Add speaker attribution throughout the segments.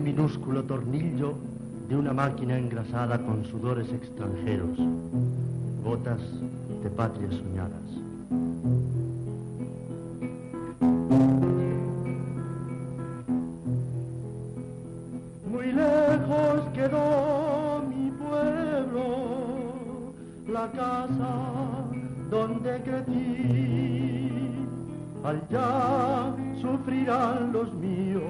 Speaker 1: minúsculo tornillo de una máquina engrasada con sudores extranjeros, gotas de patrias soñadas. Muy lejos quedó mi pueblo, la casa donde crecí. Allá sufrirán los míos,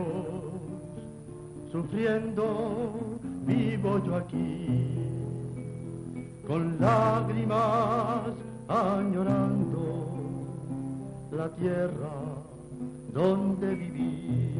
Speaker 1: sufriendo vivo yo aquí, con lágrimas añorando la tierra donde viví.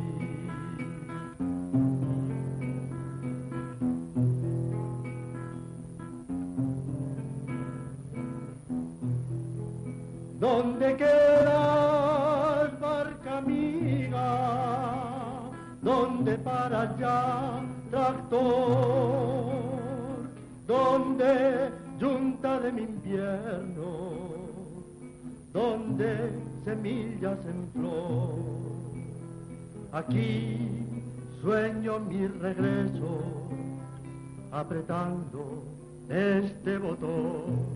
Speaker 1: ¿Dónde quedas, barca amiga? ¿Dónde para allá, tractor? ¿Dónde, yunta de mi invierno? ¿Dónde, semillas en flor? Aquí sueño mi regreso, apretando este botón.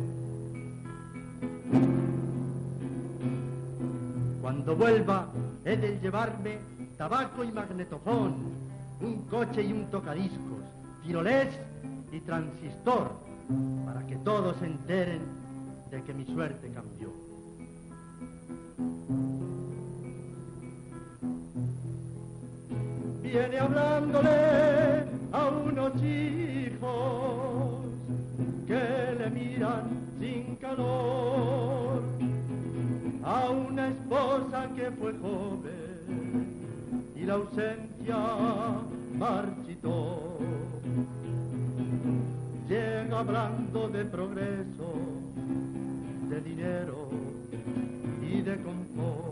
Speaker 1: Cuando vuelva, he de llevarme tabaco y magnetofón, un coche y un tocadiscos, tirolés y transistor, para que todos se enteren de que mi suerte cambió. Viene hablándole a unos hijos que le miran sin calor, a una esposa que fue joven y la ausencia marchitó. Llega hablando de progreso, de dinero y de confort.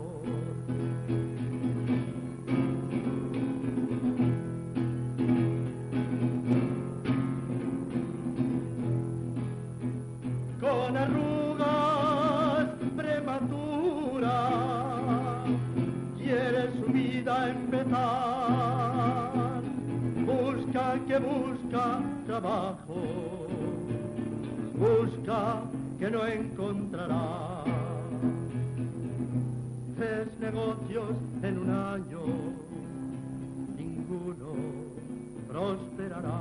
Speaker 1: Con arrugas prematuras quiere su vida empezar, busca que busca trabajo, busca que no encontrará. 3 negocios en un año, ninguno prosperará.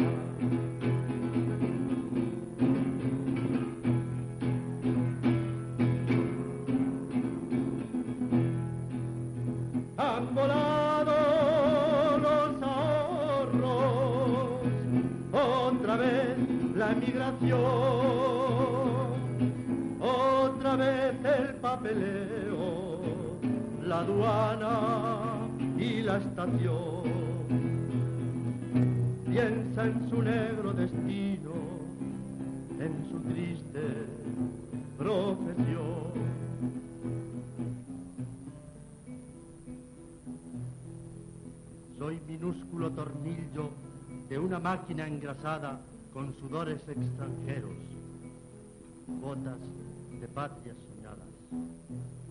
Speaker 1: Han volado los ahorros, otra vez la emigración, otra vez el papeleo, la aduana y la estación. Piensa en su negro destino, en su triste profesión. Soy minúsculo tornillo de una máquina engrasada con sudores extranjeros, botas de patrias soñadas.